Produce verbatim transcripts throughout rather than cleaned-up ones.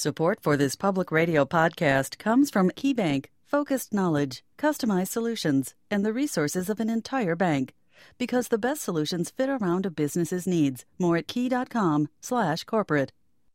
Support for this public radio podcast comes from KeyBank, focused knowledge, customized solutions, and the resources of an entire bank. Because the best solutions fit around a business's needs. More at key.com slash corporate.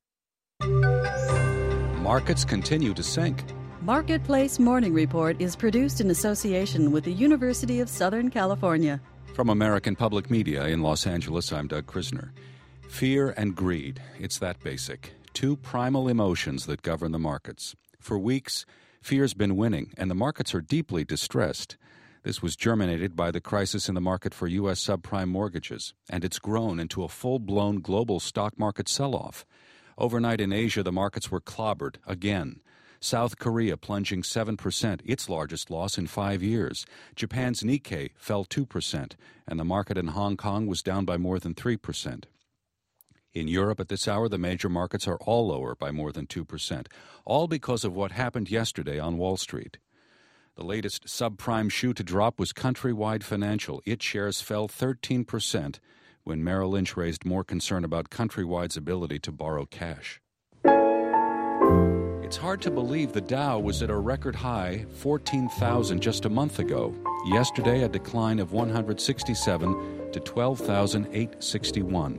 Markets continue to sink. Marketplace Morning Report is produced in association with the University of Southern California. From American Public Media in Los Angeles, I'm Doug Krisner. Fear and greed. It's that basic. Two primal emotions that govern the markets. For weeks, fear's been winning, and the markets are deeply distressed. This was germinated by the crisis in the market for U S subprime mortgages, and it's grown into a full-blown global stock market sell-off. Overnight in Asia, the markets were clobbered again. South Korea plunging seven percent, its largest loss in five years. Japan's Nikkei fell two percent, and the market in Hong Kong was down by more than three percent. In Europe at this hour, the major markets are all lower by more than two percent, all because of what happened yesterday on Wall Street. The latest subprime shoe to drop was Countrywide Financial. Its shares fell thirteen percent when Merrill Lynch raised more concern about Countrywide's ability to borrow cash. It's hard to believe the Dow was at a record high, fourteen thousand just a month ago. Yesterday, a decline of one hundred sixty-seven to twelve thousand eight hundred sixty-one.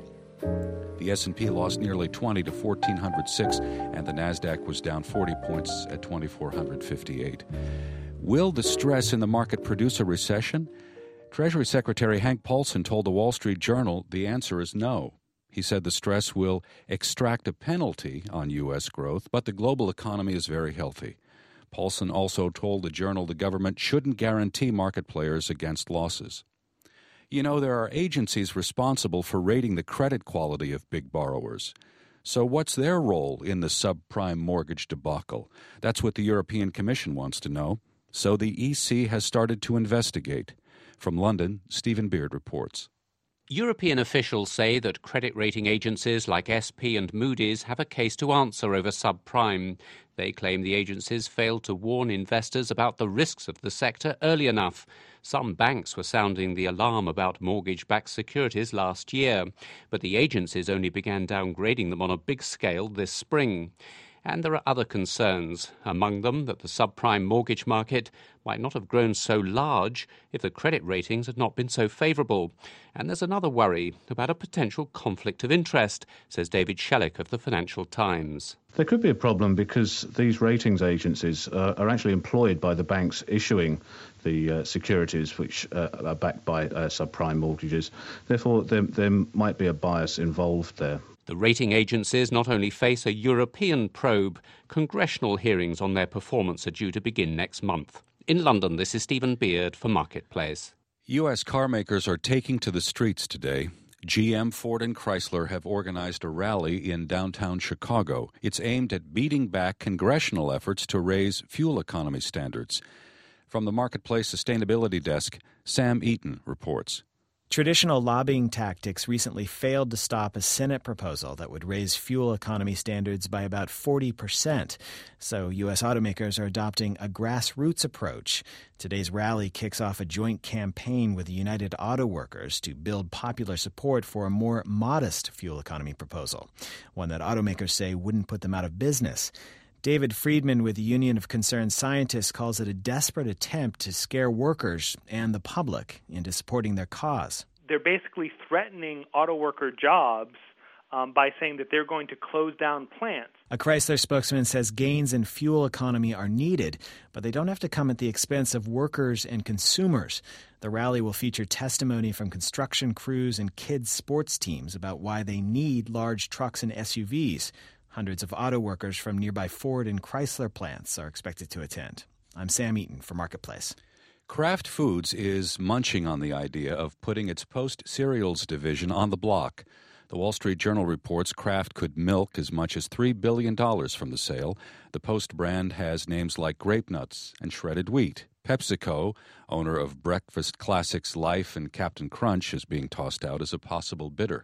The S and P lost nearly twenty to fourteen oh six, and the Nasdaq was down forty points at twenty-four fifty-eight. Will the stress in the market produce a recession? Treasury Secretary Hank Paulson told the Wall Street Journal the answer is no. He said the stress will extract a penalty on U S growth, but the global economy is very healthy. Paulson also told the Journal the government shouldn't guarantee market players against losses. You know, there are agencies responsible for rating the credit quality of big borrowers. So what's their role in the subprime mortgage debacle? That's what the European Commission wants to know. So the E C has started to investigate. From London, Stephen Beard reports. European officials say that credit rating agencies like S P and Moody's have a case to answer over subprime. They claim the agencies failed to warn investors about the risks of the sector early enough. Some banks were sounding the alarm about mortgage-backed securities last year, but the agencies only began downgrading them on a big scale this spring. And there are other concerns, among them that the subprime mortgage market might not have grown so large if the credit ratings had not been so favourable. And there's another worry about a potential conflict of interest, says David Shellick of the Financial Times. There could be a problem because these ratings agencies uh, are actually employed by the banks issuing the uh, securities which uh, are backed by uh, subprime mortgages. Therefore, there, there might be a bias involved there. The rating agencies not only face a European probe, congressional hearings on their performance are due to begin next month. In London, this is Stephen Beard for Marketplace. U S car makers are taking to the streets today. G M, Ford, and Chrysler have organized a rally in downtown Chicago. It's aimed at beating back congressional efforts to raise fuel economy standards. From the Marketplace Sustainability Desk, Sam Eaton reports. Traditional lobbying tactics recently failed to stop a Senate proposal that would raise fuel economy standards by about forty percent. So U S automakers are adopting a grassroots approach. Today's rally kicks off a joint campaign with the United Auto Workers to build popular support for a more modest fuel economy proposal, one that automakers say wouldn't put them out of business. David Friedman with the Union of Concerned Scientists calls it a desperate attempt to scare workers and the public into supporting their cause. They're basically threatening auto worker jobs um, by saying that they're going to close down plants. A Chrysler spokesman says gains in fuel economy are needed, but they don't have to come at the expense of workers and consumers. The rally will feature testimony from construction crews and kids' sports teams about why they need large trucks and S U Vs. Hundreds of auto workers from nearby Ford and Chrysler plants are expected to attend. I'm Sam Eaton for Marketplace. Kraft Foods is munching on the idea of putting its Post cereals division on the block. The Wall Street Journal reports Kraft could milk as much as three billion dollars from the sale. The Post brand has names like Grape Nuts and Shredded Wheat. PepsiCo, owner of breakfast classics Life and Captain Crunch, is being tossed out as a possible bidder.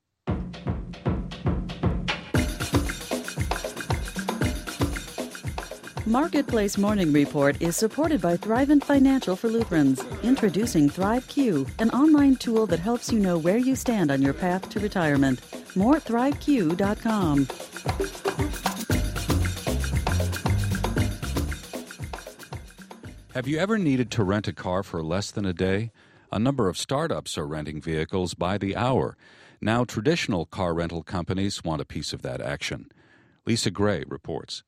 Marketplace Morning Report is supported by Thrivent Financial for Lutherans. Introducing ThriveQ, an online tool that helps you know where you stand on your path to retirement. More at thrive q dot com. Have you ever needed to rent a car for less than a day? A number of startups are renting vehicles by the hour. Now traditional car rental companies want a piece of that action. Lisa Gray reports.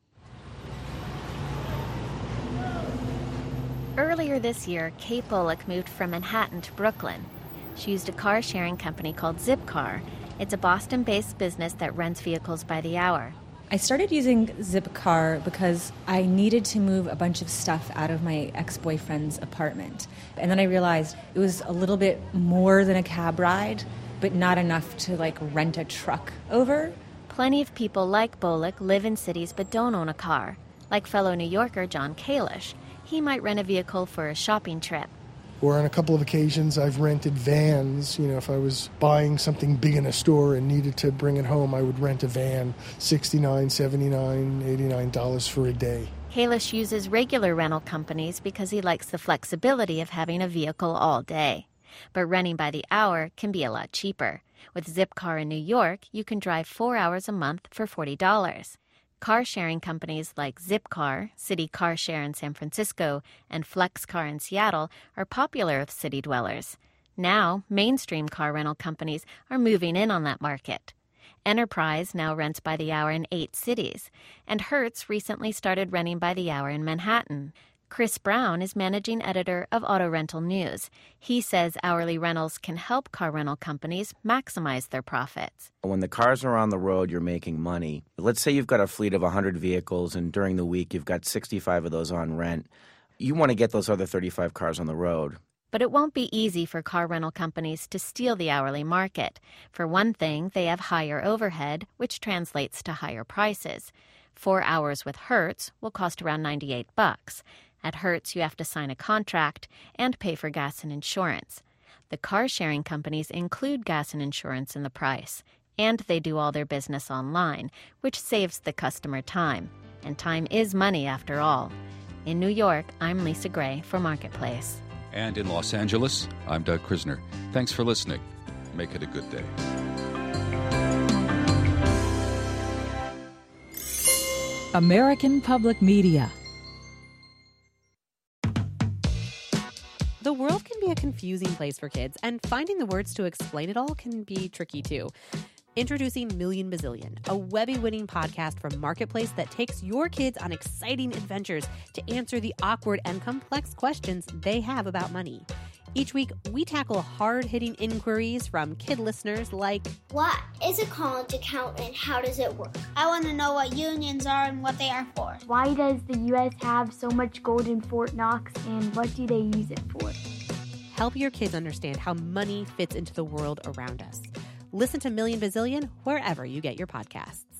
Earlier this year, Kate Bullock moved from Manhattan to Brooklyn. She used a car-sharing company called Zipcar. It's a Boston-based business that rents vehicles by the hour. I started using Zipcar because I needed to move a bunch of stuff out of my ex-boyfriend's apartment. And then I realized it was a little bit more than a cab ride, but not enough to, like, rent a truck over. Plenty of people like Bullock live in cities but don't own a car. Like fellow New Yorker John Kalish. He might rent a vehicle for a shopping trip. Or on a couple of occasions, I've rented vans. You know, if I was buying something big in a store and needed to bring it home, I would rent a van, sixty-nine dollars, seventy-nine dollars, eighty-nine dollars for a day. Kalish uses regular rental companies because he likes the flexibility of having a vehicle all day. But renting by the hour can be a lot cheaper. With Zipcar in New York, you can drive four hours a month for forty dollars. Car-sharing companies like Zipcar, City Car Share in San Francisco, and FlexCar in Seattle are popular with city dwellers. Now, mainstream car rental companies are moving in on that market. Enterprise now rents by the hour in eight cities, and Hertz recently started renting by the hour in Manhattan. Chris Brown is managing editor of Auto Rental News. He says hourly rentals can help car rental companies maximize their profits. When the cars are on the road, you're making money. Let's say you've got a fleet of one hundred vehicles, and during the week you've got sixty-five of those on rent. You want to get those other thirty-five cars on the road. But it won't be easy for car rental companies to steal the hourly market. For one thing, they have higher overhead, which translates to higher prices. Four hours with Hertz will cost around ninety-eight bucks. At Hertz, you have to sign a contract and pay for gas and insurance. The car-sharing companies include gas and insurance in the price, and they do all their business online, which saves the customer time. And time is money, after all. In New York, I'm Lisa Gray for Marketplace. And in Los Angeles, I'm Doug Krisner. Thanks for listening. Make it a good day. American Public Media. The world can be a confusing place for kids, and finding the words to explain it all can be tricky too. Introducing Million Bazillion, a Webby-winning podcast from Marketplace that takes your kids on exciting adventures to answer the awkward and complex questions they have about money. Each week, we tackle hard-hitting inquiries from kid listeners like, what is a college account and how does it work? I want to know what unions are and what they are for. Why does the U S have so much gold in Fort Knox and what do they use it for? Help your kids understand how money fits into the world around us. Listen to Million Bazillion wherever you get your podcasts.